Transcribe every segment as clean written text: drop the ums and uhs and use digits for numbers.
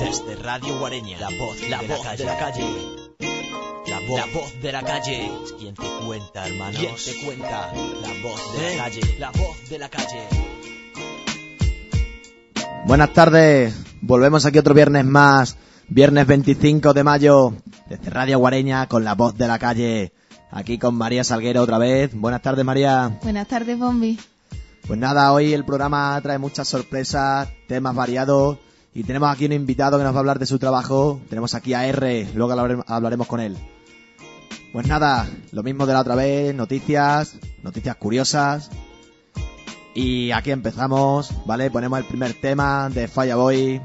Desde Radio Guareña, la voz de la calle. La voz de la calle. ¿Quién te cuenta, hermanos? ¿Quién te cuenta? La voz de la calle. La voz de la calle. Buenas tardes. Volvemos aquí otro viernes más. Viernes 25 de mayo. Desde Radio Guareña con la voz de la calle. Aquí con María Salguero otra vez. Buenas tardes, María. Buenas tardes, Bombi. Pues nada, hoy el programa trae muchas sorpresas, temas variados. Y tenemos aquí un invitado que nos va a hablar de su trabajo. Tenemos aquí a R, luego hablaremos con él. Pues nada, lo mismo de la otra vez, noticias curiosas. Y aquí empezamos, ¿vale? Ponemos el primer tema de Fireboy.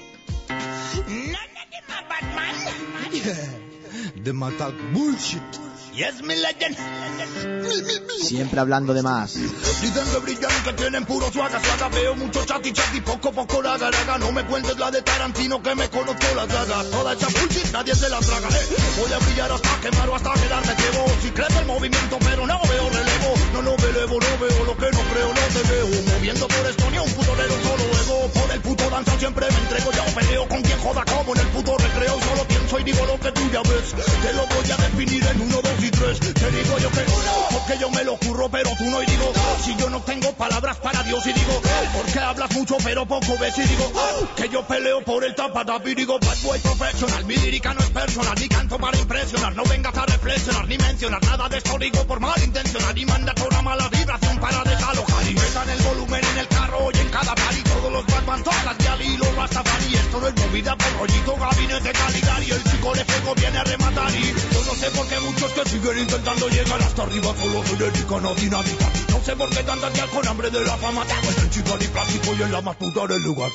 De matar bullshit. Yes, mi legend. Siempre hablando de más. Dicen que brillan, que tienen puro suaga. Veo mucho chati, poco raga. No me cuentes la de Tarantino, que me conozco las dagas. Toda esa bullshit, nadie se la traga. Voy a brillar hasta quemar o hasta quedarme ciego. Si crece el movimiento, pero no veo relevo. No veo lo que no creo, no te veo. Moviendo por Estonia, un putorero solo ego. Por el puto danza siempre me entrego. Ya peleo con quien joda como en el puto recreo. Solo pienso y digo lo que tú ya ves. Te lo voy a definir en 1, 2 y 3. Te digo yo que porque yo me lo curro pero tú no, y digo si yo no tengo palabras para Dios, y digo porque hablas mucho pero poco ves, y digo que yo peleo por el tap y digo bad boy professional. Mi lírica no es personal, ni canto para impresionar. No vengas a reflexionar ni mencionar nada de esto, digo por malintencionar. Y manda toda mala vibración para desalojar. Y metan el volumen en el carro y en cada party. Todos los Batman, todas las Yali y los Rastafari. Esto no es movida por rollito, gabinete Caligari. El chico de fuego viene a rematar y yo no sé por qué muchos que siguen intentando llegar hasta arriba solo se dedican a dinamita. No sé por qué tantas ya con hambre de la fama. Pues el chico ni plástico y en la más puta del lugar.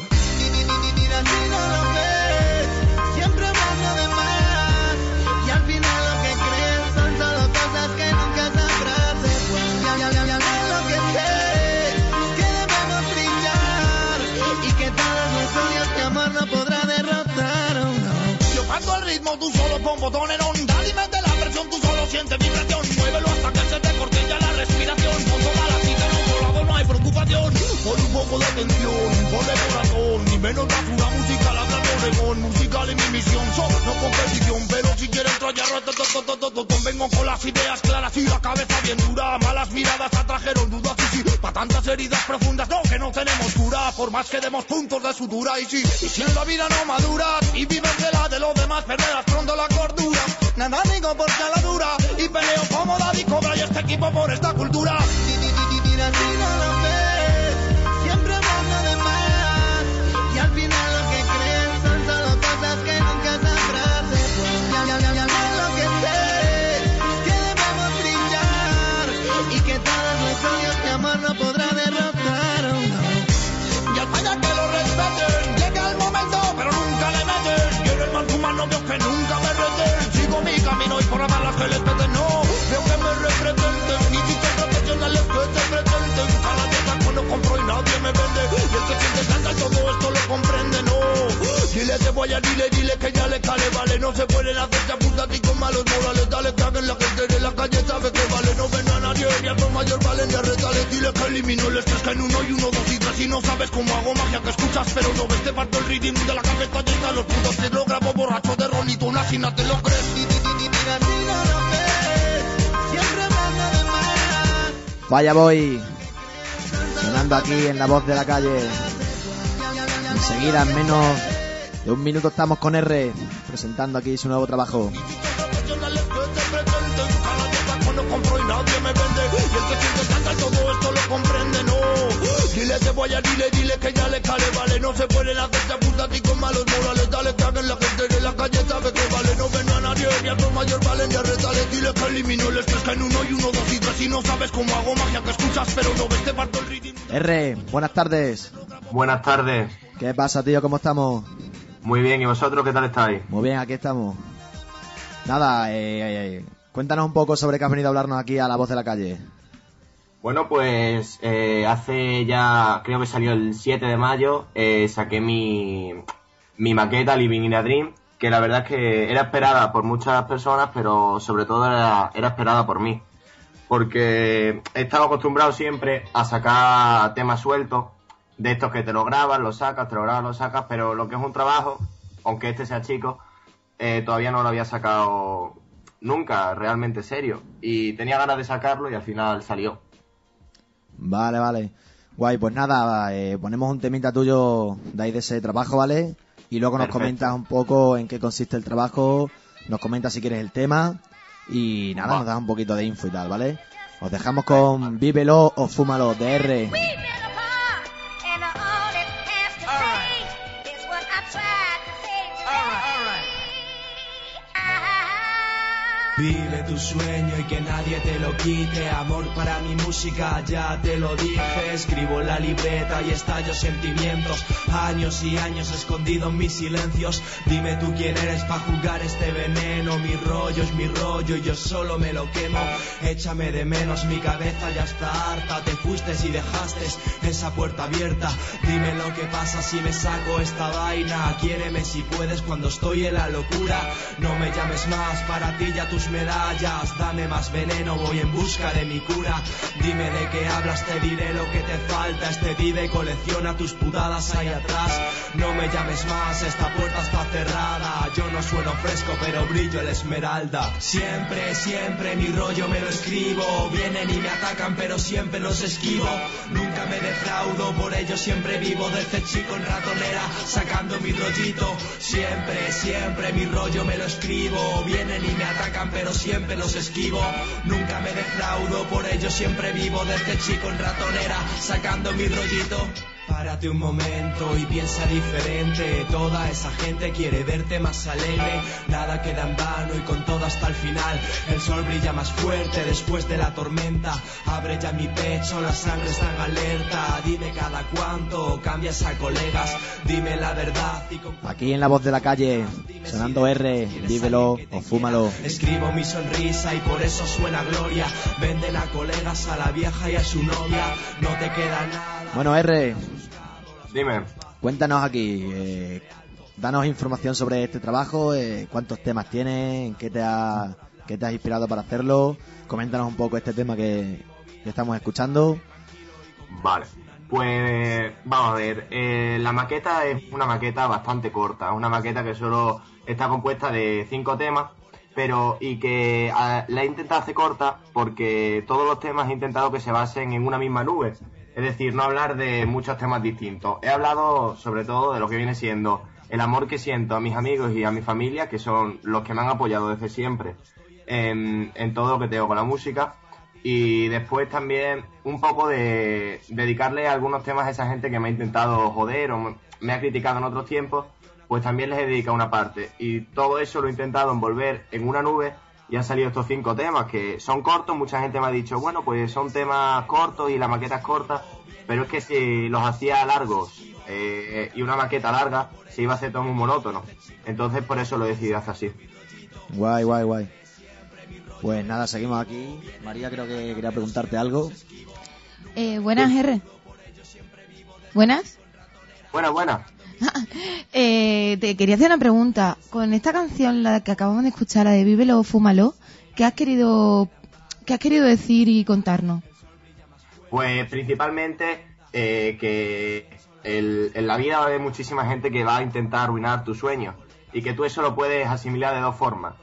Siempre hablando de más. Y al final lo que creen son solo cosas que nunca sabrás después. Ya lo que sé es que debemos brillar y que todos los sueños de amor no podrá derrotar. Oh, no. Yo canto el ritmo, tú solo pon botones on. Dale y mete la presión, tú solo sientes vibración. Muévelo hasta que se te corte ya la respiración. Con toda la cita en otro lado no hay preocupación. Pon un poco de atención, ponle corazón. Ni menos basura musical, hablando Oregón. Musical es mi misión, no competición. Pero si quieres trallar, vengo con las ideas claras y la cabeza bien dura. Malas miradas atrajeron dudas y sí, pa' tantas heridas profundas no, que no tenemos cura. Por más que demos puntos de sutura y si en la vida no maduras y vives de la de los demás, perderás pronto la cordura. Nada digo porque a la dura y peleo como Daddy Cobra y este equipo por esta cultura. Mira si no lo ves, siempre hablando de más. Y al final lo que creen son solo cosas que nunca sabrás después. Ya lo que sé es que debemos brillar y que todos los sueños de amor no podrá derrotar. Oh, no. Y al fallar que lo respeten, llega el momento pero nunca le meten. Quiero el más humano, veo que nunca me reten. Sigo mi camino y por amar las que les peten, no veo que me representen. Ni chicos profesionales que te pretenden. Cada día cuando compro y nadie me vende. Y el que siente tanta todo esto lo comprende, no. Dile te voy a dile que ya le cale, vale. No se pueden hacer chaputas ni con malos morales. Dale que hagan la gente de la calle sabe que vale. No ven a nadie ni a por mayor valen ni a retales. Dile que elimino el estrés que en 1 y 1, 2 y 3. Y no sabes cómo hago magia que escuchas pero no ves. Te parto el ritmo de la cabeza llena los putos. Te lo grabo borracho de rolito, una sina te lo crees. Mira si no lo ves, siempre hablando de más. Vaya voy. Sonando aquí en la voz de la calle. Enseguida, en menos de 1 minuto, estamos con R presentando aquí su nuevo trabajo. Cuando compro y nadie me vende. Y el que siente tanta todo esto lo comprende, no. Dile te voy a dile que ya le cale, vale. No se pueden hacer chaputas ni con malos morales. Dale que hagan la gente de la calle sabe que vale. No ven a nadie ni a por mayor valen ni a retales. Dile que elimino el estrés que en 1 y 1, 2 y 3. Y no sabes cómo hago magia que escuchas pero no ves. Te parto el ritmo. R, buenas tardes. Buenas tardes. ¿Qué pasa, tío? ¿Cómo estamos? Muy bien, ¿y vosotros qué tal estáis? Muy bien, aquí estamos. Nada, cuéntanos un poco sobre qué has venido a hablarnos aquí a La Voz de la Calle. Bueno, pues hace ya, creo que salió el 7 de mayo, saqué mi maqueta Living in a Dream, que la verdad es que era esperada por muchas personas, pero sobre todo era esperada por mí. Porque he estado acostumbrado siempre a sacar temas sueltos, de estos que te lo grabas, lo sacas, pero lo que es un trabajo, aunque este sea chico, todavía no lo había sacado nunca realmente serio. Y tenía ganas de sacarlo y al final salió. Vale. Guay, pues nada, ponemos un temita tuyo de ahí de ese trabajo, ¿vale? Y luego nos Perfecto. comentas un poco en qué consiste el trabajo, nos comentas si quieres el tema y nada, Va. nos das un poquito de info y tal, ¿vale? Os dejamos con Vívelo o Fúmalo de R. Vive tu sueño y que nadie te lo quite. Amor para mi música, ya te lo dije. Escribo en la libreta y estallo sentimientos. Años y años escondido en mis silencios. Dime tú quién eres pa' jugar este veneno. Mi rollo es mi rollo y yo solo me lo quemo. Échame de menos, mi cabeza ya está harta. Te fuiste y dejaste esa puerta abierta. Dime lo que pasa si me saco esta vaina. Quiéreme si puedes cuando estoy en la locura. No me llames más, para ti ya tus medallas. Dame más veneno, voy en busca de mi cura. Dime de qué hablas, te diré lo que te falta. Este vive, colecciona tus putadas ahí atrás. No me llames más, esta puerta está cerrada. Yo no sueno fresco, pero brillo el esmeralda. Siempre, siempre mi rollo me lo escribo. Vienen y me atacan, pero siempre los esquivo. Nunca me defraudo, por ello siempre vivo. Desde chico en ratonera, sacando mi rollito. Siempre, siempre mi rollo me lo escribo. Vienen y me atacan, pero siempre los esquivo. Nunca me defraudo, por ello siempre vivo. Desde chico en ratonera, sacando mi rollito. Párate un momento y piensa diferente. Toda esa gente quiere verte más alegre. Nada queda en vano y con todo hasta el final. El sol brilla más fuerte después de la tormenta. Abre ya mi pecho, la sangre está en alerta. Dime cada cuánto cambias a colegas. Dime la verdad y con... Aquí en La Voz de la Calle, sonando R, Vívelo o Fúmalo. Escribo mi sonrisa y por eso suena gloria. Venden a colegas, a la vieja y a su novia. No te queda nada. Bueno, R, Dime. cuéntanos aquí, danos información sobre este trabajo, cuántos temas tienes, en qué te has inspirado para hacerlo. Coméntanos un poco este tema que estamos escuchando. Vale, pues vamos a ver, la maqueta es una maqueta bastante corta, es una maqueta que solo está compuesta de 5 temas, pero y que la he intentado hacer corta porque todos los temas he intentado que se basen en una misma nube, es decir, no hablar de muchos temas distintos. He hablado sobre todo de lo que viene siendo el amor que siento a mis amigos y a mi familia, que son los que me han apoyado desde siempre en todo lo que tengo con la música. Y después también un poco de dedicarle algunos temas a esa gente que me ha intentado joder o me ha criticado en otros tiempos, pues también les he dedicado una parte. Y todo eso lo he intentado envolver en una nube y han salido estos 5 temas que son cortos. Mucha gente me ha dicho, bueno, pues son temas cortos y la maqueta es corta, pero es que si los hacía largos y una maqueta larga, se iba a hacer todo muy monótono. Entonces por eso lo he decidido hacer así. Guay. Pues nada, seguimos aquí. María, creo que quería preguntarte algo. Buenas, R. ¿Buenas? Buena. Te quería hacer una pregunta. Con esta canción, la que acabamos de escuchar, la de Vívelo o Fúmalo, ¿qué has querido decir y contarnos? Pues principalmente que en la vida va a haber muchísima gente que va a intentar arruinar tus sueños y que tú eso lo puedes asimilar de 2 formas.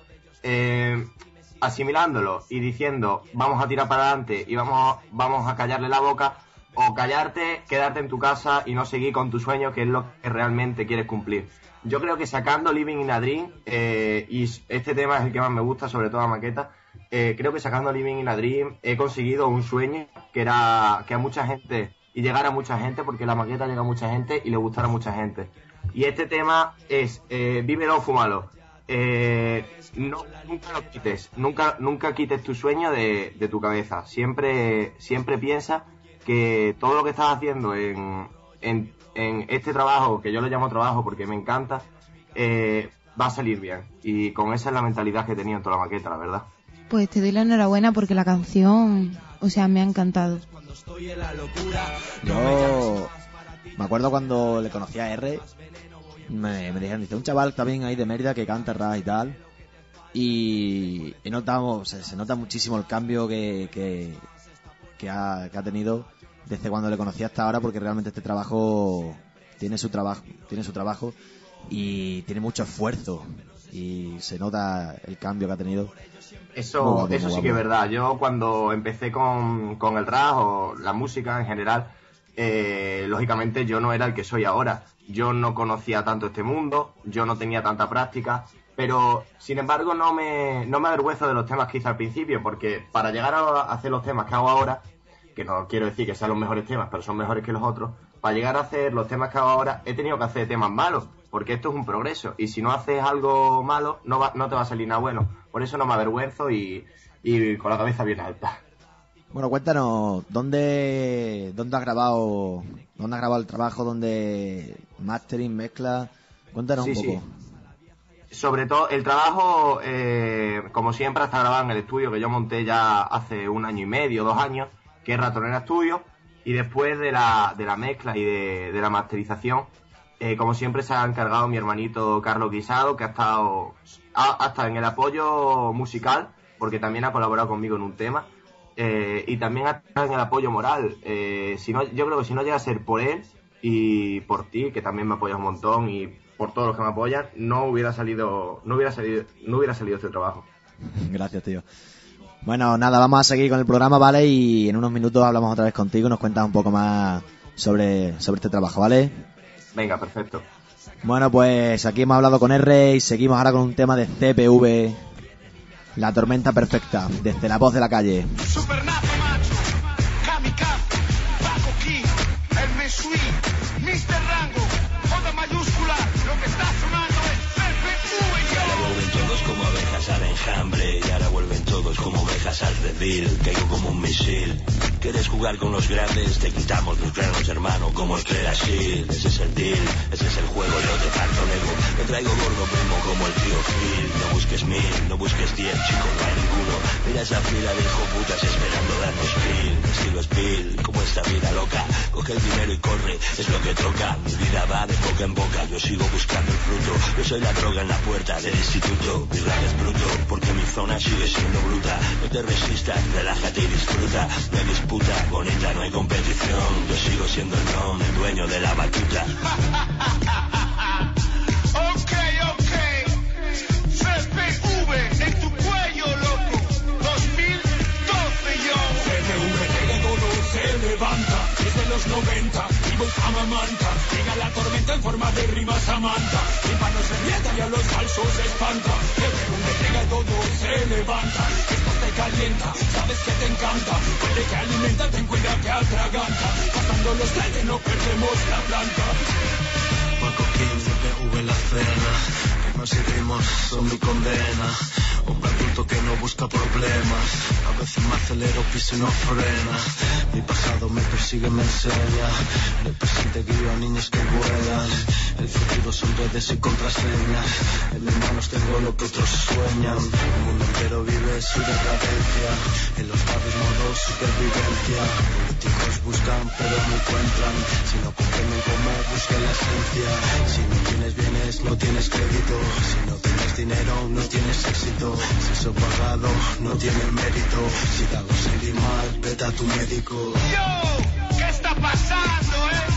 Asimilándolo y diciendo vamos a tirar para adelante y vamos a callarle la boca, o callarte, quedarte en tu casa y no seguir con tu sueño, que es lo que realmente quieres cumplir. Yo creo que sacando Living in a Dream, y este tema es el que más me gusta, sobre todo la maqueta, creo que sacando Living in a Dream he conseguido un sueño que era que a mucha gente, y llegar a mucha gente, porque la maqueta llega a mucha gente y le gustará a mucha gente. Y este tema es Vívelo o Fúmalo. Nunca lo quites, nunca quites tu sueño de tu cabeza. Siempre piensa que todo lo que estás haciendo en este trabajo, que yo lo llamo trabajo porque me encanta, va a salir bien. Y con esa es la mentalidad que he tenido en toda la maqueta, la verdad. Pues te doy la enhorabuena porque la canción, o sea, me ha encantado. Yo me acuerdo cuando le conocí a R, me dijeron, dice, un chaval también ahí de Mérida que canta rap y tal, y notamos, se nota muchísimo el cambio que ha tenido desde cuando le conocí hasta ahora, porque realmente este trabajo tiene su trabajo y tiene mucho esfuerzo y se nota el cambio que ha tenido. Eso sí que es verdad. Yo cuando empecé con el rap o la música en general, lógicamente yo no era el que soy ahora. Yo no conocía tanto este mundo, yo no tenía tanta práctica, pero sin embargo no me avergüenzo de los temas que hice al principio, porque para llegar a hacer los temas que hago ahora, que no quiero decir que sean los mejores temas, pero son mejores que los otros, para llegar a hacer los temas que hago ahora he tenido que hacer temas malos, porque esto es un progreso, y si no haces algo malo no te va a salir nada bueno. Por eso no me avergüenzo y con la cabeza bien alta. Bueno, cuéntanos, ¿dónde has grabado el trabajo? ¿Dónde mastering, mezcla? Cuéntanos un poco. Sí. Sobre todo, el trabajo, como siempre, está grabado en el estudio que yo monté ya hace 1 año y medio, 2 años, que es Ratonera Studio, y después de la mezcla y de la masterización, como siempre se ha encargado mi hermanito Carlos Guisado, que ha estado en el apoyo musical, porque también ha colaborado conmigo en un tema, y también ha estado en el apoyo moral. Yo creo que si no llega a ser por él y por ti, que también me apoyas un montón, y por todos los que me apoyan, no hubiera salido este trabajo. Gracias, tío. Bueno, nada, vamos a seguir con el programa, ¿vale? Y en unos minutos hablamos otra vez contigo y nos cuentas un poco más sobre este trabajo, ¿vale? Venga, perfecto. Bueno, pues aquí hemos hablado con R y seguimos ahora con un tema de CPV, La Tormenta Perfecta, desde La Voz de la Calle. Supernato macho, Kamikaze, Paco Key, el Mesui, Mr. Rango, J mayúscula, lo que está sonando es CPV. Ahora vuelven todos como abejas al enjambre, y ahora vuelven todos como ovejas al redil. Caigo como un misil. ¿Quieres jugar con los grandes? Te quitamos los granos, hermano, como el Clearasil. Ese es el deal, ese es el juego, yo te parto Lego. Me traigo gordo primo como el tío Gil. No busques 1000, no busques 10, chico, no hay ninguno. Mira esa fila de hijoputas esperando darnos pil. Mi estilo es pil, como esta vida loca. Coge el dinero y corre, es lo que toca. Mi vida va de boca en boca, yo sigo buscando el fruto. Yo soy la droga en la puerta del instituto. Mi rap es bruto, porque mi zona sigue siendo bruta. No te resistas, relájate y disfruta. No hay disputa, bonita, no hay competición. Yo sigo siendo el don, el dueño de la batuta. Ok, CPV en tu cuello, loco. 2012 yo. CPV llega todo, se levanta. Desde los 90, vivo en Samamanta. Llega la tormenta en forma de rima Samantha. Mi mano se rieta y a los falsos se espanta. CPV llega todo, se levanta. Esto te calienta, sabes que te encanta. Puede que alimenta, ten cuidado que atraganta. Pasando los 30 no perdemos la planta. Paco King, CPV en la cena. Rimas y rimos son mi condena. Hombre adulto que no busca problemas. A veces me acelero, piso y no frena. Mi pasado me persigue, me enseña. En el presente guío a niños que vuelan. El futuro son redes y contraseñas. En mis manos tengo lo que otros sueñan. El mundo entero vive su decadencia. En los barrios modo supervivencia. Políticos buscan pero no encuentran. Si no comprenden cómo buscan la esencia. Si no tienes bienes no tienes crédito. Si no tienes dinero no tienes éxito. Si sos pagado no tienes mérito. Si te hago sentir mal vete a tu médico. Yo, ¿qué está pasando,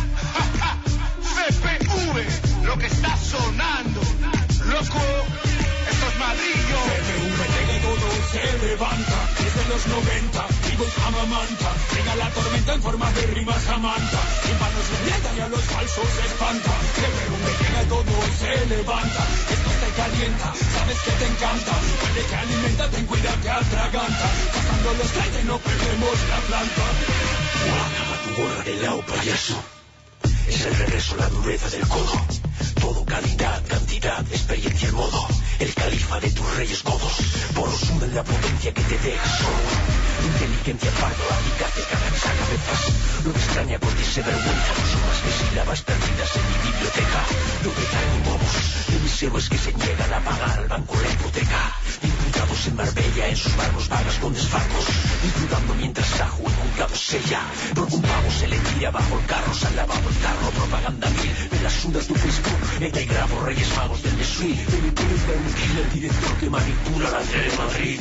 CPV, lo que está sonando, loco, esto es Madrillo. CPV llega todo, se levanta. Desde los 90, vivo en Samamanta. Llega la tormenta en forma de rima Samantha. Mi mano se rieta y a los falsos se espanta. CPV llega todo, se levanta. Esto te calienta, sabes que te encanta. Puede que alimenta, ten cuidado que atraganta. Pasando los 30 y no perdemos la planta. Guárdame tu gorra de lado, payaso. Es el regreso, la dureza del codo. Todo calidad, cantidad, experiencia, el modo. El califa de tus reyes godos. Porosura en la potencia que te deja solo. Inteligencia pardo, eficacia, canaliza cabezas. No me extraña porque se vergüenza. No son más que sílabas perdidas en mi biblioteca. No me traigo bobos de mis héroes que se niegan a pagar al banco la hipoteca. Imputados en Marbella, en sus manos vagas con desfalcos. Disfrutando mientras Sajo en juzgado sella. Por un pavo se le tira bajo el carro, se han lavado el carro. Propaganda mil, me la suda tu Facebook. Eta y grabo Reyes Magos del Mesui. De mi pueblo tranquila, el director que manipula la tele de Madrid.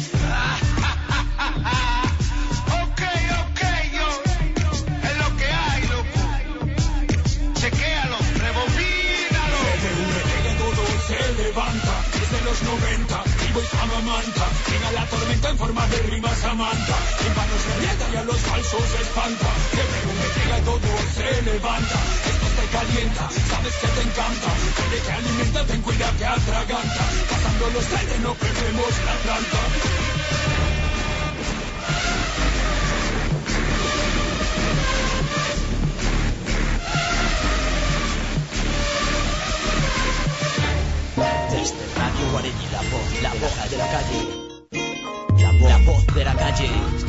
Ok, yo, es lo que hay, loco. Chequéalo, rebobínalo. CPV llega 90, vivo y Samamanta. Llega la tormenta en forma de rima Samantha. En vano se riega y a los falsos se espanta. Que me llega y todo se levanta. Esto te calienta, sabes que te encanta. Puede que alimenta, ten cuidado que atraganta. Pasando los aires no perdemos la planta. Desde Radio Guarení, la voz de la calle. La voz de la calle.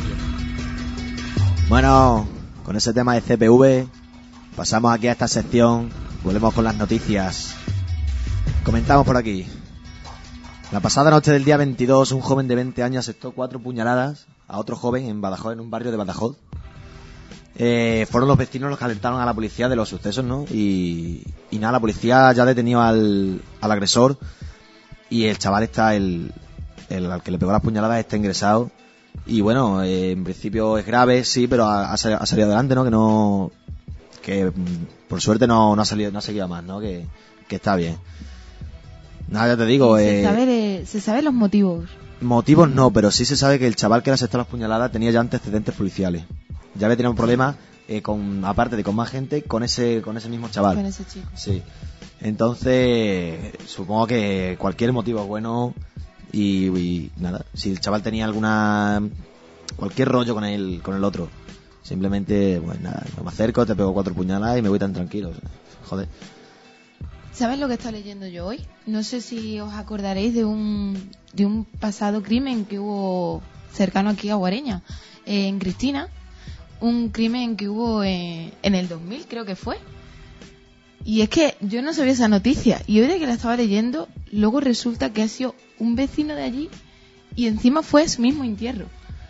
Bueno, con ese tema de CPV pasamos aquí a esta sección. Volvemos con las noticias. Comentamos por aquí. La pasada noche del día 22, un joven de 20 años asestó 4 puñaladas a otro joven en Badajoz, en un barrio de Badajoz. Fueron los vecinos los que alertaron a la policía de los sucesos, ¿no? Y nada, la policía ya ha detenido al agresor y el chaval está, al que le pegó las puñaladas, está ingresado. Y bueno, en principio es grave, sí, pero ha salido adelante, ¿no? Que por suerte no ha seguido más, ¿no? Que está bien. Nada, ya te digo. Se sabe los motivos. Motivos no, pero sí se sabe que el chaval que le asestó las puñaladas tenía ya antecedentes policiales. Ya había tenido un problema, aparte de con más gente, con ese mismo chaval. Con ese chico. Sí. Entonces, supongo que cualquier motivo es bueno y nada. Si el chaval tenía cualquier rollo con el otro, simplemente, pues nada, no me acerco, te pego 4 puñaladas y me voy tan tranquilo. Joder. ¿Sabes lo que está leyendo yo hoy? No sé si os acordaréis de un pasado crimen que hubo cercano aquí a Guareña, en Cristina. Un crimen que hubo en el 2000, creo que fue. Y es que yo no sabía esa noticia. Y hoy de que la estaba leyendo, luego resulta que ha sido un vecino de allí y encima fue su mismo entierro.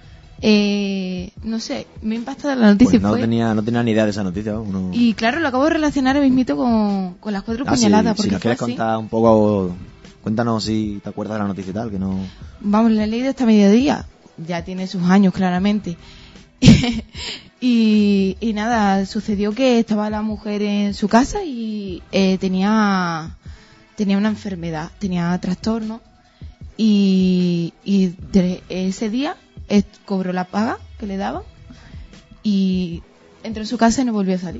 No sé, me ha impactado la noticia. Pues no tenía ni idea de esa noticia. No. Y claro, lo acabo de relacionar mismito con las 4 puñaladas. Sí, si nos quieres contar un poco, cuéntanos si te acuerdas de la noticia y tal, que no... Vamos, la he leído hasta mediodía. Ya tiene sus años, claramente. y nada, sucedió que estaba la mujer en su casa y tenía una enfermedad, tenía trastorno y ese día cobró la paga que le daban y entró en su casa y no volvió a salir.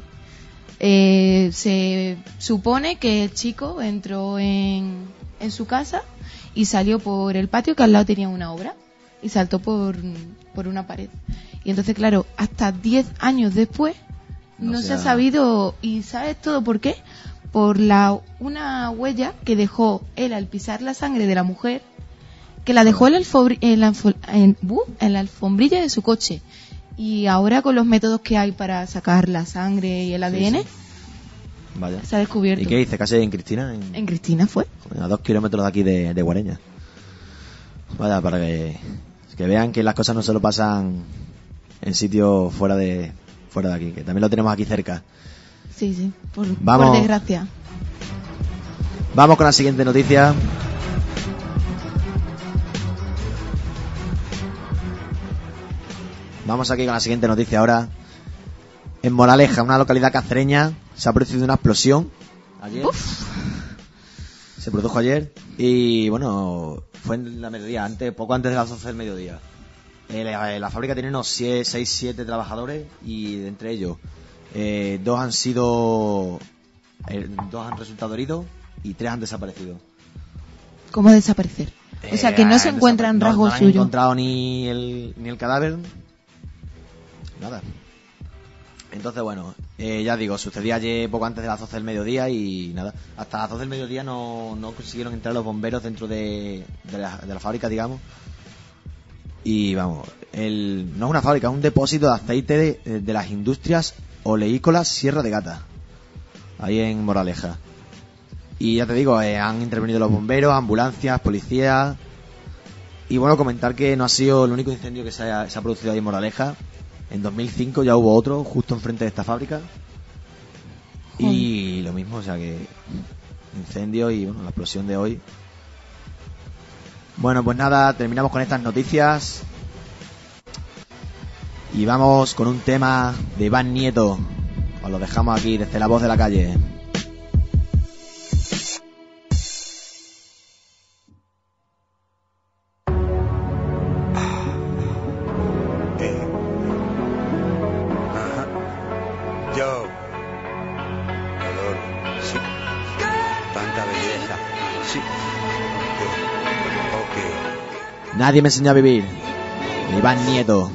Se supone que el chico entró en su casa y salió por el patio, que al lado tenía una obra, y saltó por una pared. Y entonces, claro, hasta 10 años después no se ha sabido. ¿Y sabes todo por qué? Por una huella que dejó él al pisar la sangre de la mujer, que la dejó en la alfombrilla de su coche. Y ahora, con los métodos que hay para sacar la sangre y el ADN, sí. Vaya. Se ha descubierto. ¿Y qué dice? ¿Casi en Cristina? En Cristina fue. A 2 kilómetros de aquí de Guareña. Vaya, para que vean que las cosas no solo pasan en sitios fuera de aquí, que también lo tenemos aquí cerca. Sí, por desgracia. Vamos con la siguiente noticia. Vamos aquí con la siguiente noticia ahora. En Moraleja, una localidad cacereña, se ha producido una explosión ayer. Se produjo ayer y bueno, fue en la mediodía, poco antes de las 12 del mediodía. La fábrica tiene unos 6-7 trabajadores y de entre ellos 2 han resultado heridos y 3 han desaparecido. ¿Cómo desaparecer? O sea, que no se encuentran rasgos suyos. No han encontrado ni el cadáver, nada. Entonces, bueno, ya digo, sucedía ayer poco antes de las 12 del mediodía y nada, hasta las 12 del mediodía no consiguieron entrar los bomberos dentro de la fábrica, digamos. Y vamos, no es una fábrica, es un depósito de aceite de las industrias oleícolas Sierra de Gata, ahí en Moraleja. Y ya te digo, han intervenido los bomberos, ambulancias, policías. Y bueno, comentar que no ha sido el único incendio que se ha producido ahí en Moraleja. En 2005 ya hubo otro justo enfrente de esta fábrica. Y lo mismo, o sea que incendio y bueno, la explosión de hoy. Bueno, pues nada, terminamos con estas noticias. Y vamos con un tema de Iván Nieto. Os lo dejamos aquí desde La Voz de la Calle. Sí. Ok. Nadie me enseñó a vivir. Iván Nieto.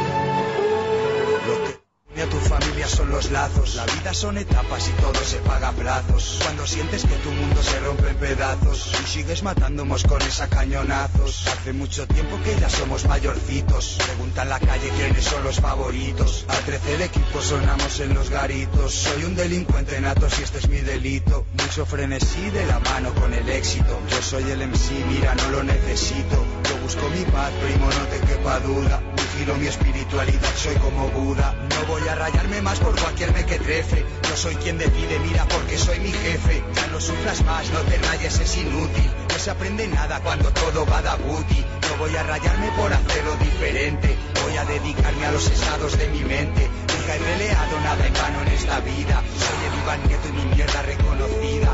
A tu familia son los lazos, la vida son etapas y todo se paga a plazos. Cuando sientes que tu mundo se rompe en pedazos y sigues matando moscones a cañonazos. Hace mucho tiempo que ya somos mayorcitos, pregunta en la calle quiénes son los favoritos. A 13 de equipo sonamos en los garitos. Soy un delincuente nato si este es mi delito. Mucho frenesí de la mano con el éxito. Yo soy el MC, mira no lo necesito. Yo busco mi paz, primo, no te quepa duda. Vigilo mi espiritualidad, soy como Buda. No voy a rayarme más por cualquier mequetrefe. Yo soy quien decide, mira, porque soy mi jefe. Ya no sufras más, no te rayes, es inútil. No se aprende nada cuando todo va da booty. No voy a rayarme por hacerlo diferente. Voy a dedicarme a los estados de mi mente. Nunca he peleado nada en vano en esta vida. Soy el Iván Nieto y mi mierda reconocida.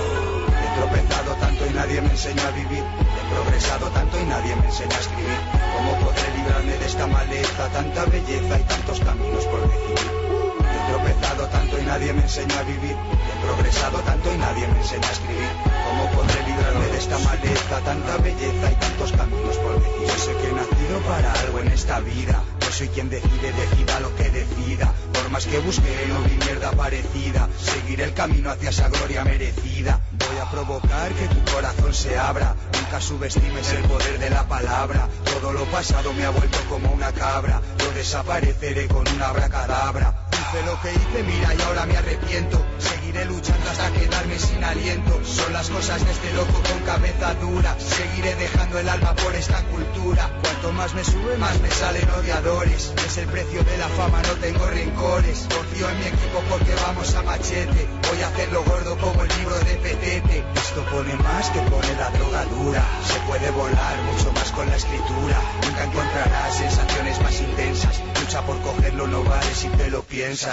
He tropezado tanto y nadie me enseñó a vivir. He progresado tanto y nadie me enseñó a escribir. ¿Cómo podré librarme de esta maleza? Tanta belleza y tantos caminos por decidir. He tropezado tanto y nadie me enseñó a vivir. He progresado tanto y nadie me enseñó a escribir. ¿Cómo podré librarme de esta maleza? Tanta belleza y tantos caminos por decidir. Yo sé que he nacido para algo en esta vida. Yo soy quien decide, decida lo que decida. Por más que busque no vi mierda parecida. Seguiré el camino hacia esa gloria merecida. Voy a provocar que tu corazón se abra. Nunca subestimes el poder de la palabra. Todo lo pasado me ha vuelto como una cabra. Yo desapareceré con una abracadabra. Hice lo que hice, mira, y ahora me arrepiento. Seguiré luchando hasta quedarme sin aliento. Son las cosas de este loco con cabeza dura. Seguiré dejando el alma por esta cultura. Cuanto más me sube, más me salen odiadores. Es el precio de la fama, no tengo rencores. Confío en mi equipo porque vamos a machete. Voy a hacerlo gordo como el libro de Petete. Esto pone más que pone la droga dura. Se puede volar mucho más con la escritura. Nunca encontrarás sensaciones más intensas. Lucha por cogerlo, no vale si te lo piensas.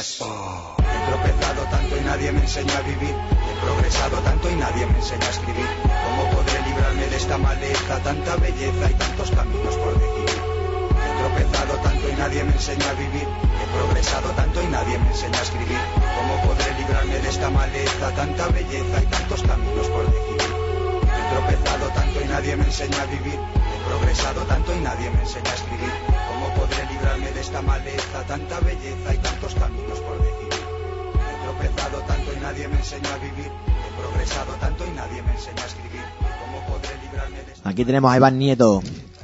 He tropezado tanto y nadie me enseñó a vivir. He progresado tanto y nadie me enseñó a escribir. ¿Cómo podré librarme de esta maleza? Tanta belleza y tantos caminos por decidir. He tropezado tanto y nadie me enseñó a vivir. He progresado tanto y nadie me enseñó a escribir. ¿Cómo podré librarme de esta maleza? Tanta belleza y tantos caminos por decidir. He tropezado tanto y nadie me enseñó a vivir. He progresado tanto y nadie me enseñó a escribir. ¿Cómo podré librarme de esta maleza? Tanta belleza y tantos caminos por decidir. He tropezado tanto y nadie me enseñó a vivir. He progresado tanto y nadie me enseñó a escribir. ¿Cómo podré librarme de esta... Aquí tenemos a Iván Nieto.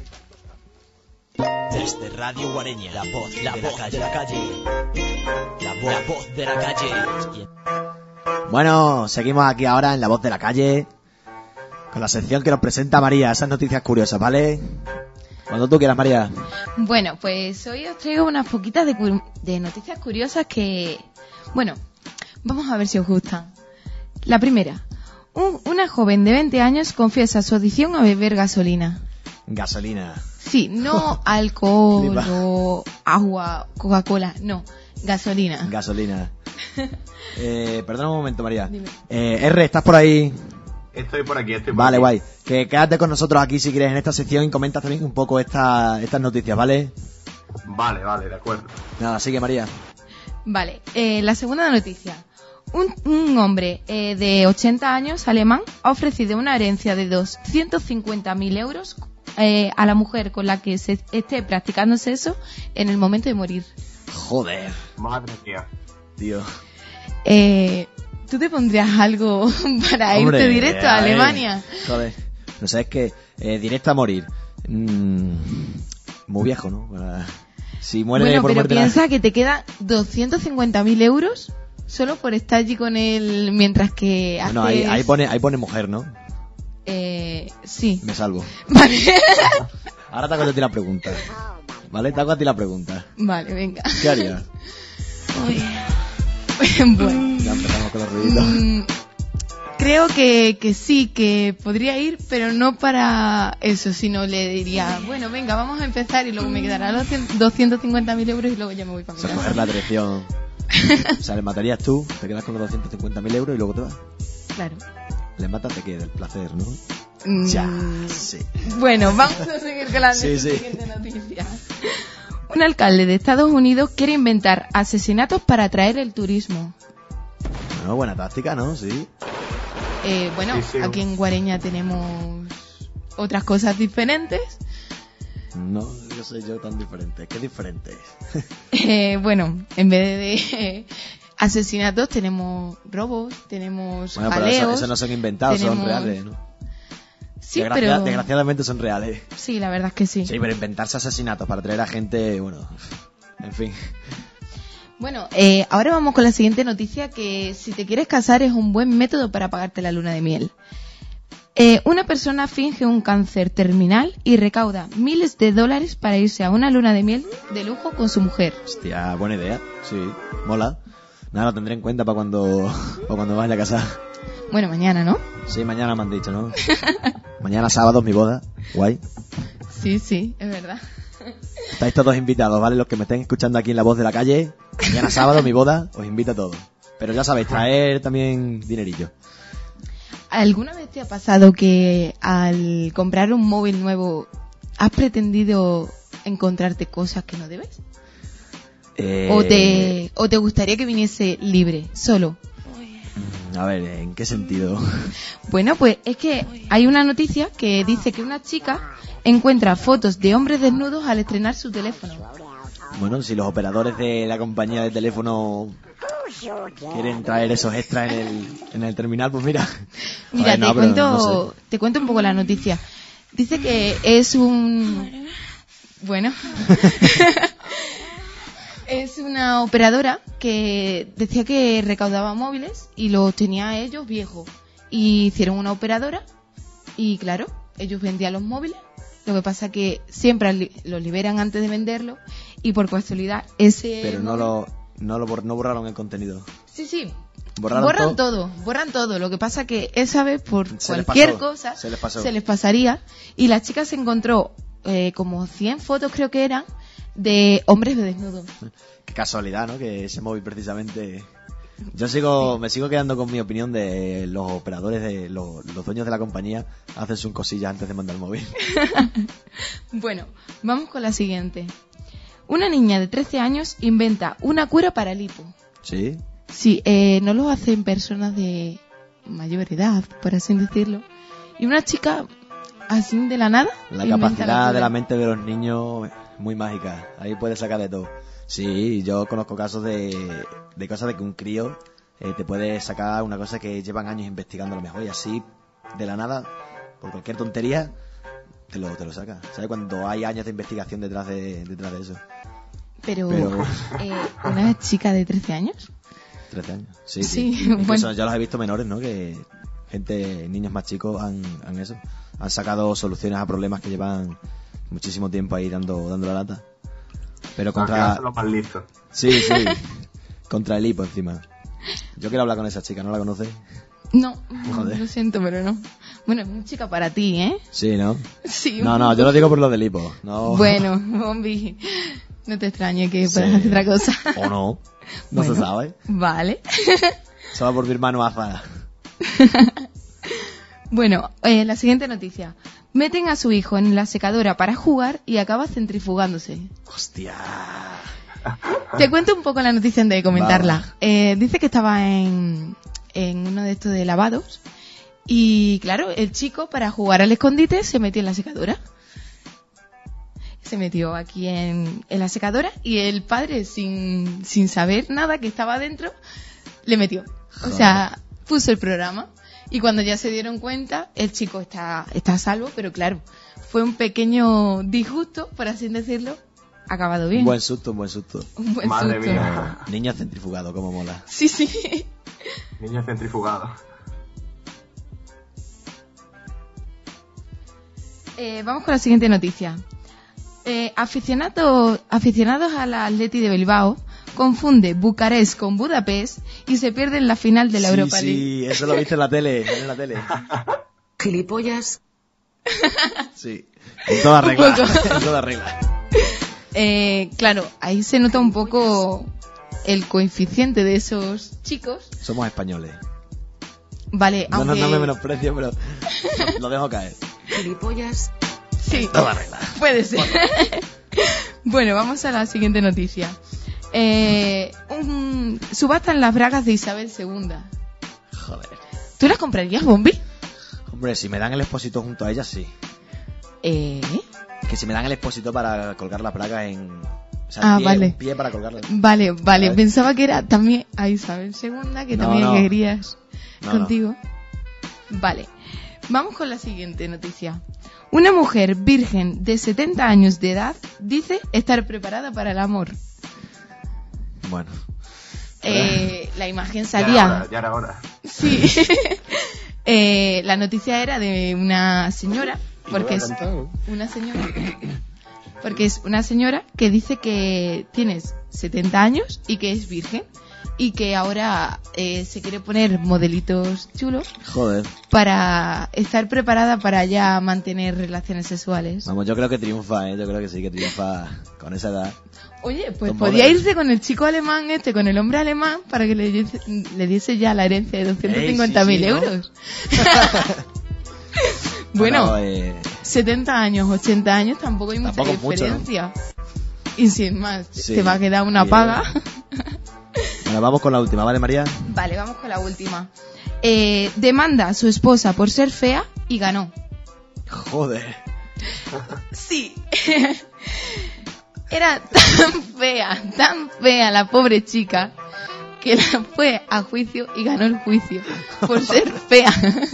Desde Radio Guareña, la voz de la calle. La voz de la calle. Bueno, seguimos aquí ahora en La Voz de la Calle con la sección que nos presenta María, esas noticias curiosas, ¿vale? Cuando tú quieras, María. Bueno, pues hoy os traigo unas poquitas de noticias curiosas que... Bueno, vamos a ver si os gustan. La primera. Una joven de 20 años confiesa su adicción a beber gasolina. Gasolina. Sí, no alcohol o agua, Coca-Cola, no, gasolina. Gasolina. Perdona un momento, María. Dime. R, ¿estás por ahí? Estoy por aquí, Vale, guay. Que quédate con nosotros aquí si quieres en esta sección y comenta también un poco estas noticias, ¿vale? Vale, de acuerdo. Nada, sigue, María. Vale, la segunda noticia. Un hombre de 80 años, alemán, ha ofrecido una herencia de 250.000 euros a la mujer con la que se esté practicando sexo en el momento de morir. Joder. Madre mía. Tío. ¿Tú te pondrías algo para Hombre, irte directo a Alemania? Joder. No sé, es que directo a morir. Muy viejo, ¿no? Si muere bueno, por pero muerte... piensa que te quedan 250.000 euros solo por estar allí con él mientras que Bueno, haces... ahí pone mujer, ¿no? Sí. Me salvo. Vale. Ahora te hago a ti la pregunta. ¿Vale? Te hago a ti la pregunta. Vale, venga. ¿Qué harías? Uy. Bueno. Ya empezamos con los ruiditos. Creo que sí, que podría ir, pero no para eso, sino le diría, bueno, venga, vamos a empezar y luego me quedará los 250.000 euros y luego ya me voy para mi O sea, casa. coger la dirección. O sea, le matarías tú, te quedas con los 250.000 euros y luego te vas. Claro. Le matas, te queda el placer, ¿no? Ya, sí. Bueno, vamos a seguir con la Sí. siguiente noticia. Un alcalde de Estados Unidos quiere inventar asesinatos para atraer el turismo. Bueno, buena táctica, ¿no? Sí. Bueno, Sí, sí. aquí en Guareña tenemos otras cosas diferentes. No, yo soy yo tan diferente. ¿Qué diferente? Bueno, en vez de asesinatos tenemos robos, tenemos Bueno, pero jaleos. eso no son inventados, son tenemos- reales, ¿no? Sí, pero... Desgraciadamente son reales. Sí, la verdad es que sí. Sí, pero inventarse asesinatos para traer a gente, bueno, en fin. Bueno, ahora vamos con la siguiente noticia, que si te quieres casar es un buen método para pagarte la luna de miel. Una persona finge un cáncer terminal y recauda miles de dólares para irse a una luna de miel de lujo con su mujer. Hostia, buena idea. Sí, mola. Nada, lo tendré en cuenta para cuando vaya a casar. Bueno, mañana, ¿no? Sí, mañana me han dicho, ¿no? Mañana sábado es mi boda. Guay. Sí, sí, es verdad. Estáis todos invitados, ¿vale? Los que me estén escuchando aquí en La Voz de la Calle. Mañana sábado, mi boda, os invito a todos. Pero ya sabéis, traer también dinerillo. ¿Alguna vez te ha pasado que al comprar un móvil nuevo has pretendido encontrarte cosas que no debes? ¿O te gustaría que viniese libre, solo? A ver, ¿en qué sentido? Bueno, pues es que hay una noticia que dice que una chica encuentra fotos de hombres desnudos al estrenar su teléfono. Bueno, si los operadores de la compañía de teléfono quieren traer esos extras en el terminal, pues mira. Mira, A ver, no, pero no sé. te cuento un poco la noticia. Dice que es un... Bueno... Es una operadora que decía que recaudaba móviles y los tenía ellos viejos. Y hicieron una operadora y claro, ellos vendían los móviles. Lo que pasa que siempre los liberan antes de venderlo y por casualidad ese... Pero no borraron el contenido. Sí, sí. Borran todo. Borran todo. Lo que pasa que esa vez por Se les cualquier pasó, cosa se les pasaría y la chica se encontró como 100 fotos creo que eran de hombres desnudos. Qué casualidad, ¿no? Que ese móvil precisamente... me sigo quedando con mi opinión de los operadores, de los dueños de la compañía, hacen sus cosillas antes de mandar el móvil. Bueno, vamos con la siguiente. Una niña de 13 años inventa una cura para el hipo. ¿Sí? Sí, no lo hacen personas de mayor edad, por así decirlo. Y una chica, así de la nada, La inventa capacidad de cura. la mente de los niños muy mágica. Ahí puedes sacar de todo. Sí, yo conozco casos de cosas de que un crío te puede sacar una cosa que llevan años investigando a lo mejor y así, de la nada, por cualquier tontería, te lo saca. ¿Sabes? Cuando hay años de investigación detrás de eso. Pero Pero- una chica de 13 años. 13 años. Sí, Sí, sí. Incluso bueno. yo los he visto menores, ¿no? Que niños más chicos han sacado soluciones a problemas que llevan muchísimo tiempo ahí dando la lata. Pero contra... Los más listos. Sí, sí. Contra el hipo encima. Yo quiero hablar con esa chica, ¿no la conoces? No, Joder. lo siento, pero no. Bueno, es una chica para ti, ¿eh? Sí, ¿no? Sí. No, yo lo digo por lo del hipo. No. Bueno, Bombi, no te extrañe que Sí. puedas hacer otra cosa. O no. No Bueno, se sabe. Vale. Solo por mi hermano Azara. Bueno, la siguiente noticia. Meten a su hijo en la secadora para jugar y acaba centrifugándose. Hostia. Te cuento un poco la noticia antes de comentarla. Dice que estaba en uno de estos de lavados y claro, el chico para jugar al escondite se metió en la secadora. Se metió aquí en la secadora y el padre, sin saber nada que estaba dentro, le metió. O sea, puso el programa. Y cuando ya se dieron cuenta, el chico está a salvo, pero claro, fue un pequeño disgusto, por así decirlo, acabado bien. Un buen susto. Un buen Madre susto. mía. Niño centrifugado, como mola. Sí, sí. Niños centrifugados. Vamos con la siguiente noticia. Aficionados al Atleti de Bilbao confunde Bucarest con Budapest y se pierde en la final de la Europa League. Sí, eso lo viste en la tele. Gilipollas. Sí. En toda regla. poco. En toda regla. Claro, ahí se nota un poco el coeficiente de esos chicos. Somos españoles. Vale, No, aunque... no me menosprecio, pero lo dejo caer. Gilipollas. Sí, Toda regla. puede ser. Bueno, vamos a la siguiente noticia. Subastan las bragas de Isabel II. Joder. ¿Tú las comprarías, Bombi? Hombre, si me dan el expósito junto a ella, sí. Que si me dan el expósito para colgar la placa en... O sea, vale. Un pie para colgarla. Vale. ¿Sabes? Pensaba que era también a Isabel II, que también querías contigo. Vale. Vamos con la siguiente noticia. Una mujer virgen de 70 años de edad dice estar preparada para el amor. Bueno. La imagen salía... Ya era hora. Sí. La noticia era de una señora, porque es una señora que dice que tiene 70 años y que es virgen y que ahora se quiere poner modelitos chulos. Joder. Para estar preparada para ya mantener relaciones sexuales. Vamos, yo creo que triunfa, yo creo que sí, que triunfa con esa edad. Oye, pues podía irse con el chico alemán con el hombre alemán, para que le diese ya la herencia de 250.000 euros. Bueno, 70 años, 80 años, tampoco hay mucha diferencia. Mucho, ¿no? Y sin más, te va a quedar una paga. Bueno, vamos con la última, ¿vale, María? Vale, vamos con la última. Demanda a su esposa por ser fea y ganó. Joder. Sí. Era tan fea la pobre chica, que la fue a juicio y ganó el juicio por ser fea.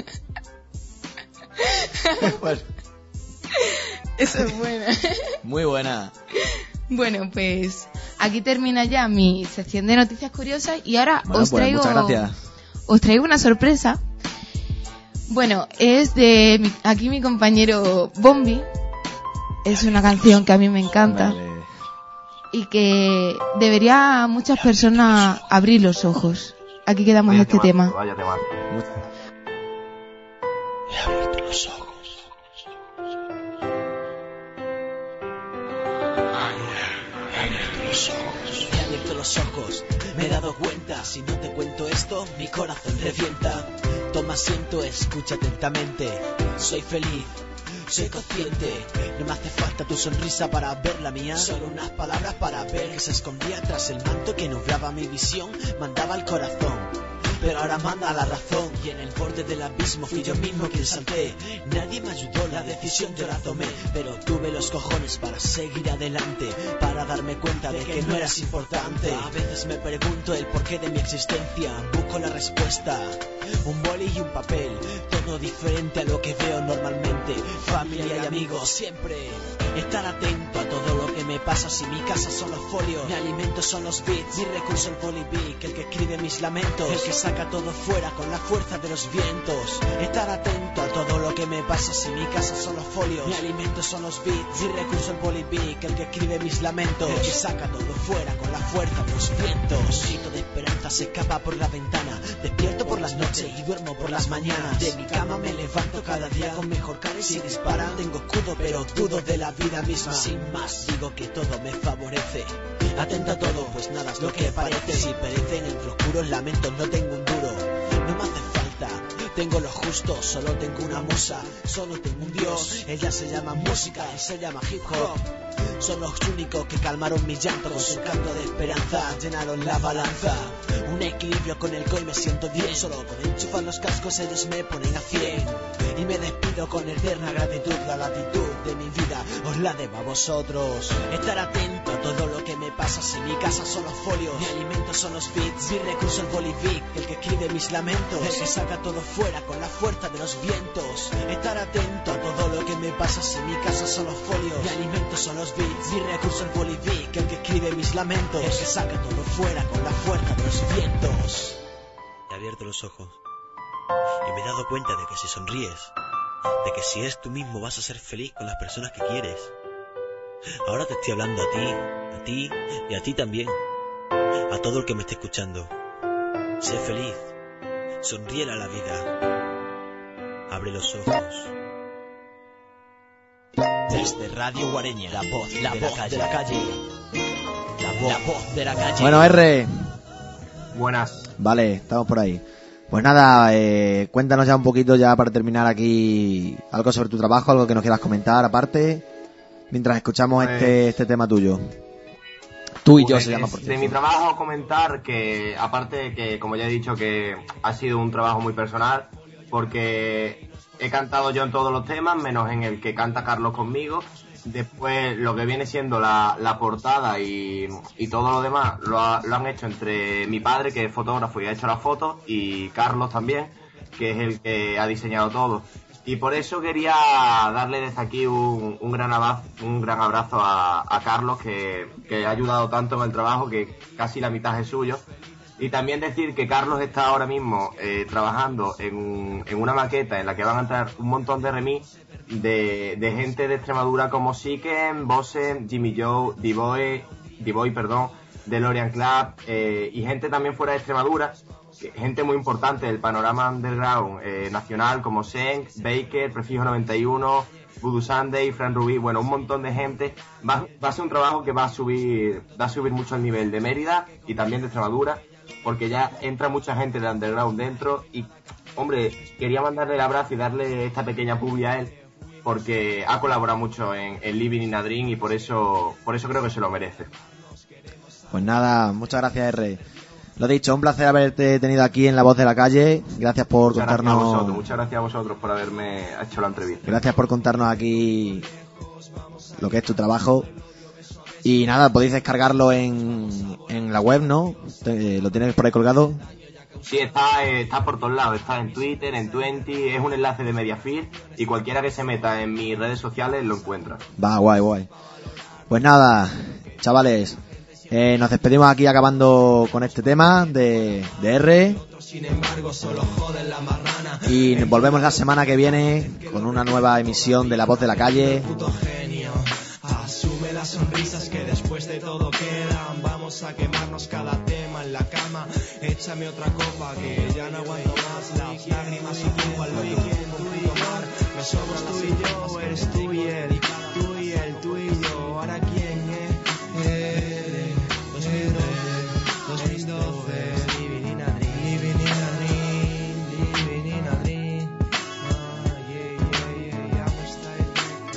Bueno. Eso es buena. Muy buena. Bueno, pues aquí termina ya mi sección de noticias curiosas y ahora muchas gracias. Os traigo una sorpresa. Bueno, es de aquí mi compañero Bombi. Es una canción que a mí me encanta. Vale. Y que debería muchas personas abrir los ojos. Aquí quedamos este tema. Vaya tema. He abierto los ojos. He abierto los ojos, me he dado cuenta. Si no te cuento esto, mi corazón revienta. Toma asiento, escucha atentamente. Soy feliz, soy consciente. No me hace falta tu sonrisa para ver la mía. Solo unas palabras para ver que se escondía tras el manto que nublaba mi visión. Mandaba el corazón, pero ahora manda la razón. Y en el borde del abismo fui yo mismo quien salté. Nadie me ayudó, la decisión yo la tomé. Pero tuve los cojones para seguir adelante, para darme cuenta de que no eras importante. A veces me pregunto el porqué de mi existencia. Busco la respuesta, un boli y un papel. Todo diferente a lo que veo normalmente. Familia y amigos siempre. Estar atento a todo lo que me pasa. Si mi casa son los folios, mi alimento son los beats, mi recurso el bolivic, el que escribe mis lamentos, el que saca todo fuera con la fuerza de los vientos. Estar atento a todo lo que me pasa. Si mi casa son los folios, mi alimento son los beats, mi recurso el bolivic, el que escribe mis lamentos, el que saca todo fuera con la fuerza de los vientos. Un grito de esperanza se escapa por la ventana. Despierto por las noches y duermo por las mañanas. De mi cama me levanto cada día con mejor cara y si disparan tengo escudo, pero dudo de la vida misma. Sin más digo que todo me favorece. Atento a todo, pues nada es lo que parece. Si perecen entre oscuros lamentos no tengo un duro. No me hace falta, tengo lo justo. Solo tengo una musa, solo tengo un dios. Ella se llama música, él se llama hip hop. Son los únicos que calmaron mi llanto. Con su canto de esperanza llenaron la balanza. Un equilibrio con el que hoy me siento bien. Solo con enchufar los cascos ellos me ponen a 100. Y me despido con eterna gratitud. La latitud de mi vida os la debo a vosotros. Estar atento a todo lo que me pasa. Si mi casa son los folios, mi alimento son los beats, mi recurso el bolivic, el que escribe mis lamentos, el que saca todo fuera con la fuerza de los vientos. Estar atento a todo lo que me pasa. Si mi casa son los folios, mi alimento son los beats, mi recurso el bolivic, el que escribe mis lamentos, el que saca todo fuera con la fuerza de los vientos. He abierto los ojos y me he dado cuenta de que si sonríes, de que si eres tú mismo vas a ser feliz con las personas que quieres. Ahora te estoy hablando a ti y a ti también, a todo el que me esté escuchando. Sé feliz, sonríe a la vida, abre los ojos. Desde Radio Guareña, la voz de la calle. La voz de la calle. Bueno, R. Buenas. Vale, estamos por ahí. Pues nada, cuéntanos ya un poquito ya para terminar aquí algo sobre tu trabajo, algo que nos quieras comentar aparte, mientras escuchamos este tema tuyo. Tú y yo se llama, por cierto. De mi trabajo comentar que, aparte de que, como ya he dicho, que ha sido un trabajo muy personal, porque he cantado yo en todos los temas, menos en el que canta Carlos conmigo. Después lo que viene siendo la portada y todo lo demás lo han hecho entre mi padre, que es fotógrafo y ha hecho las fotos, y Carlos también, que es el que ha diseñado todo. Y por eso quería darle desde aquí un gran abrazo a Carlos, que ha ayudado tanto en el trabajo, que casi la mitad es suyo. Y también decir que Carlos está ahora mismo trabajando en una maqueta en la que van a entrar un montón de remix de gente de Extremadura como Siken, Bosen, Jimmy Joe, D-Boy, DeLorean Club, y gente también fuera de Extremadura, gente muy importante del panorama underground nacional como Senk, Baker, Prefijo 91, Voodoo Sunday, Fran Rubí, bueno, un montón de gente. Va a ser un trabajo que va a subir mucho el nivel de Mérida y también de Extremadura, porque ya entra mucha gente de underground dentro. Y, hombre, quería mandarle el abrazo y darle esta pequeña publi a él, porque ha colaborado mucho en Living in a Dream y por eso creo que se lo merece. Pues nada, muchas gracias, R. Lo dicho, un placer haberte tenido aquí en La Voz de la Calle. Gracias por contarnos. Muchas gracias a vosotros por haberme hecho la entrevista. Gracias por contarnos aquí lo que es tu trabajo. Y nada, podéis descargarlo en la web, ¿no? ¿Lo tienes por ahí colgado? Sí, está por todos lados. Está en Twitter, en Twenty. Es un enlace de Mediafire y cualquiera que se meta en mis redes sociales lo encuentra. Va, guay. Pues nada, chavales, nos despedimos aquí acabando con este tema de R. Y volvemos la semana que viene con una nueva emisión de La Voz de la Calle. Asume las sonrisas que después de todo quedan. Vamos a quemarnos cada tema en la cama. Échame otra copa que ya no aguanto más. Las lágrimas y tú al weekend, tú y mar. Me sobras tú y yo, eres tú y él. Tú y él, tú y yo. Ahora quién eres. 2012. Living in a dream. Living in a dream. Living in a dream. Yeah. I'm style.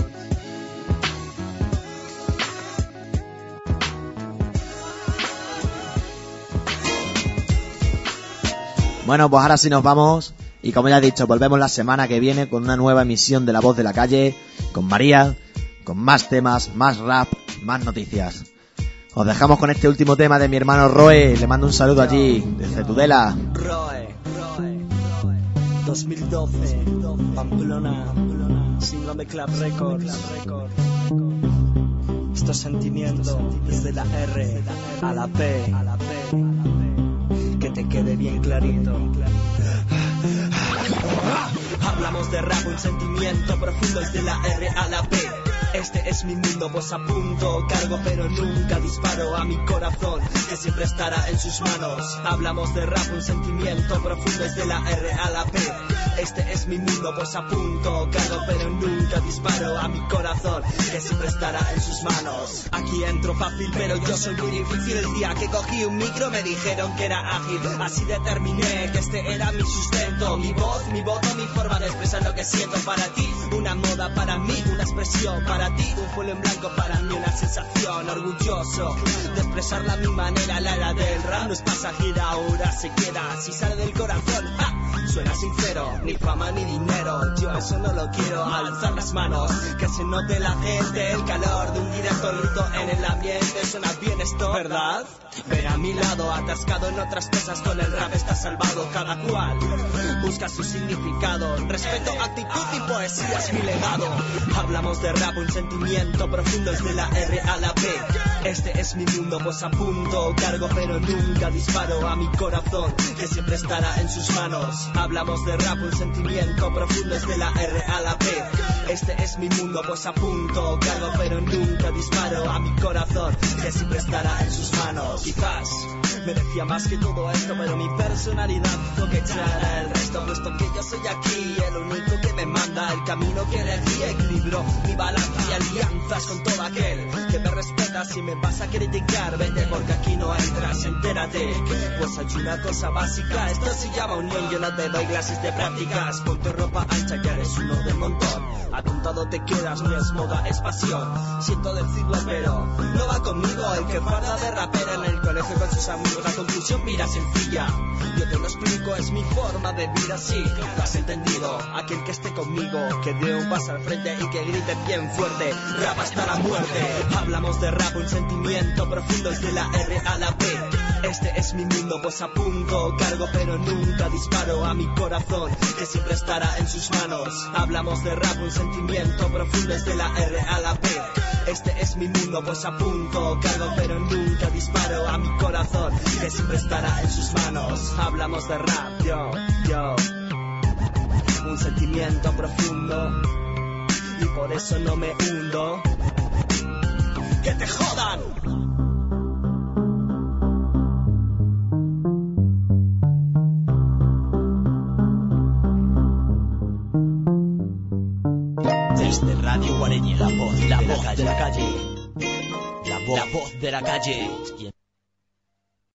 Bueno, pues ahora sí nos vamos. Y como ya he dicho, volvemos la semana que viene con una nueva emisión de La Voz de la Calle, con María, con más temas, más rap, más noticias. Os dejamos con este último tema de mi hermano Roe. Le mando un saludo allí, desde Tudela. Roe 2012 Pamplona, single de Club Records. Estos sentimientos desde la R a la P. Que te quede bien clarito. Hablamos de rap, un sentimiento profundo desde la R a la P. Este es mi mundo, pues apunto, cargo pero nunca disparo a mi corazón, que siempre estará en sus manos. Hablamos de rap, un sentimiento profundo desde la R a la P. Este es mi mundo, pues apunto, cargo pero nunca disparo a mi corazón, que siempre estará en sus manos. Aquí entro fácil, pero yo soy muy difícil. El día que cogí un micro me dijeron que era ágil. Así determiné que este era mi sustento. Mi voz, mi voto, mi forma de expresar lo que siento. Para ti, una moda, para mí, una expresión. Para ti, un folio en blanco, para mí una sensación. Orgulloso de expresarla a mi manera. La era del rap no es pasajera, ahora se queda. Si sale del corazón, suena sincero. Ni fama ni dinero, yo eso no lo quiero. Alzar las manos, que se note la gente. El calor de un directo luto en el ambiente. Suena bien esto, ¿verdad? Ven a mi lado, atascado en otras cosas. Con el rap está salvado, cada cual busca su significado. Respeto, actitud y poesía es mi legado. Hablamos de rap, un sentimiento profundo desde la R a la P. Este es mi mundo, pues apunto, cargo pero nunca disparo a mi corazón, que siempre estará en sus manos. Hablamos de rap, un sentimiento profundo desde la R a la P. Este es mi mundo, pues apunto, cargo pero nunca disparo a mi corazón, que siempre estará en sus manos. Quizás merecía más que todo esto, pero mi personalidad hizo que echara el resto, puesto que yo soy aquí el único que me manda. El camino que elegí equilibró mi balanza y alianzas con todo aquel que me respeta. Si me vas a criticar, vete porque aquí no entras, entérate. Pues hay una cosa básica, esto se llama unión. Yo no te doy clases de prácticas. Ponte ropa ancha, ya eres uno del montón. Atontado te quedas, no es moda, es pasión. Siento decirlo, pero no va conmigo. El que farda de rapera en el colegio con sus amigos. La conclusión, mira, sencilla. Yo te lo explico, es mi forma de vida, sí. ¿Lo has entendido? Aquel que esté conmigo, que dé un paso al frente y que grite bien fuerte. Rap hasta la muerte. Hablamos de rap, un sentimiento profundo, es de la R a la P. Este es mi mundo, pues apunto, cargo pero nunca disparo a mi corazón, que siempre estará en sus manos. Hablamos de rap, un sentimiento profundo, es de la R a la P. Este es mi mundo, pues apunto, cargo pero nunca disparo a mi corazón, que siempre estará en sus manos. Hablamos de rap, yo, un sentimiento profundo, y por eso no me hundo. ¡Que te jodan! Desde Radio Guareña, la voz de la calle, la voz de la calle.